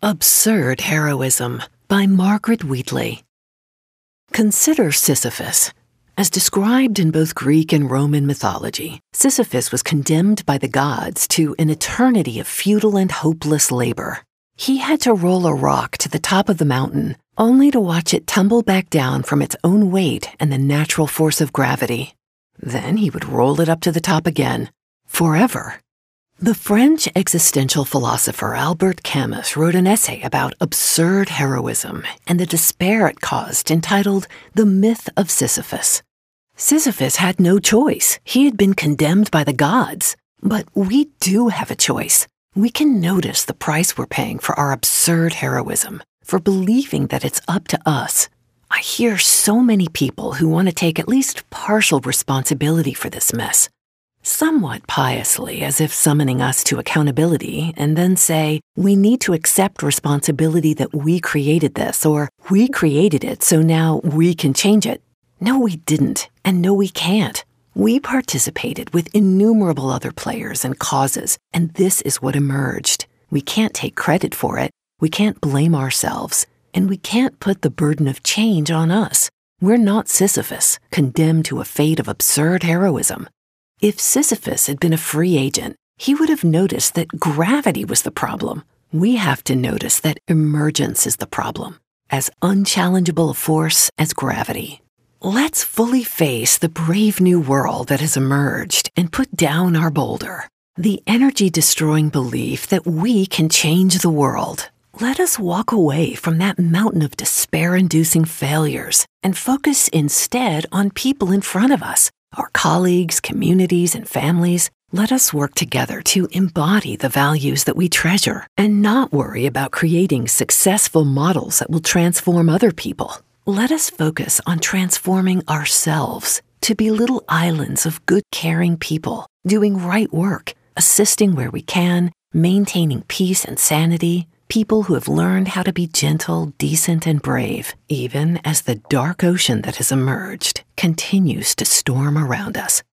Absurd Heroism by Margaret Wheatley. Consider Sisyphus. As described in both Greek and Roman mythology, Sisyphus was condemned by the gods to an eternity of futile and hopeless labor. He had to roll a rock to the top of the mountain, only to watch it tumble back down from its own weight and the natural force of gravity. Then he would roll it up to the top again, forever. The French existential philosopher Albert Camus wrote an essay about absurd heroism and the despair it caused, entitled The Myth of Sisyphus. Sisyphus had no choice. He had been condemned by the gods. But we do have a choice. We can notice the price we're paying for our absurd heroism, for believing that it's up to us. I hear so many people who want to take at least partial responsibility for this mess, somewhat piously, as if summoning us to accountability, and then say, we need to accept responsibility that we created this, or we created it, so now we can change it. No, we didn't, and no, we can't. We participated with innumerable other players and causes, and this is what emerged. We can't take credit for it, we can't blame ourselves, and we can't put the burden of change on us. We're not Sisyphus, condemned to a fate of absurd heroism. If Sisyphus had been a free agent, he would have noticed that gravity was the problem. We have to notice that emergence is the problem, as unchallengeable a force as gravity. Let's fully face the brave new world that has emerged and put down our boulder, the energy-destroying belief that we can change the world. Let us walk away from that mountain of despair-inducing failures and focus instead on people in front of us, our colleagues, communities, and families. Let us work together to embody the values that we treasure and not worry about creating successful models that will transform other people. Let us focus on transforming ourselves to be little islands of good, caring people, doing right work, assisting where we can, maintaining peace and sanity, people who have learned how to be gentle, decent, and brave, even as the dark ocean that has emerged continues to storm around us.